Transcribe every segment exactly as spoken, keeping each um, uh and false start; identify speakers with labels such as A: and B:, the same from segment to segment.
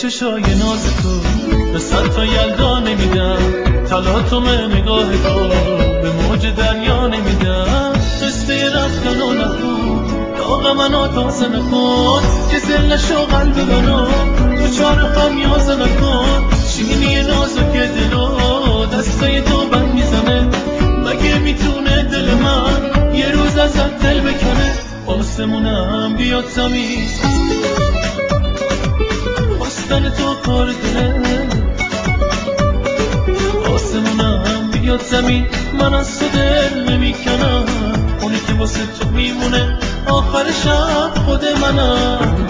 A: چشای ناز تو به صد تا یلدا نمیدم، تلاطم نگاه تو به موج دریا نمیدم. قصه رفتن و نخون داغ منو تازه نکن، که زل نشو قلب منو تو چار خمیازه نکن. شیرینی نازک دلو دستای تو بند میزنه، مگه میتونه دل من یه روز ازت دل بکنه؟ آسمونم بیاد زمین، خواستن تو کار دله. آسمونم بیاد زمین، من از تو دل نمیکنم. اونی که واسه تو میمونه آخر شب خود منم.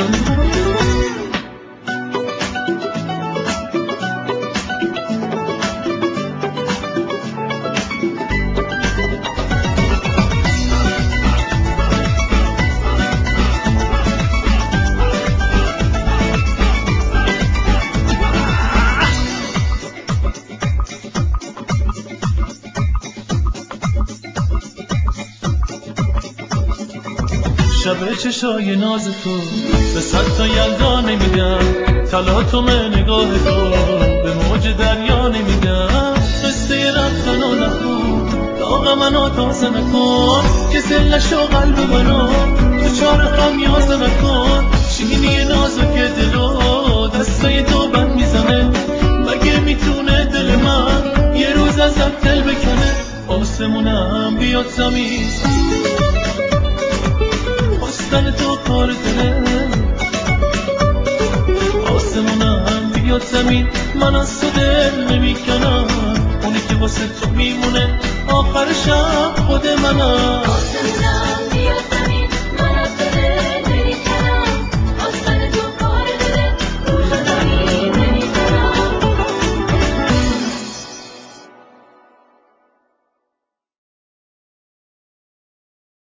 A: شب چشای ناز تو به صد تا یلدا نمیدم، تلاطم نگاه تو به موج دریا نمیدم. قصه رفتن و نخون داغ منو تازه نکن، که زل نشو قلب منو تو چار خمیازه نکن. شیرینی نازک دلو دستای تو بند میزنه، مگه میتونه دل من یه روز ازت دل بکنه؟ آسمونم بیاد زمین، خواستن تو کار دله. آسمونم بیاد زمین، من از تو دل نمیکنم. اونی که واسه تو میمونه آخر شب خود منم.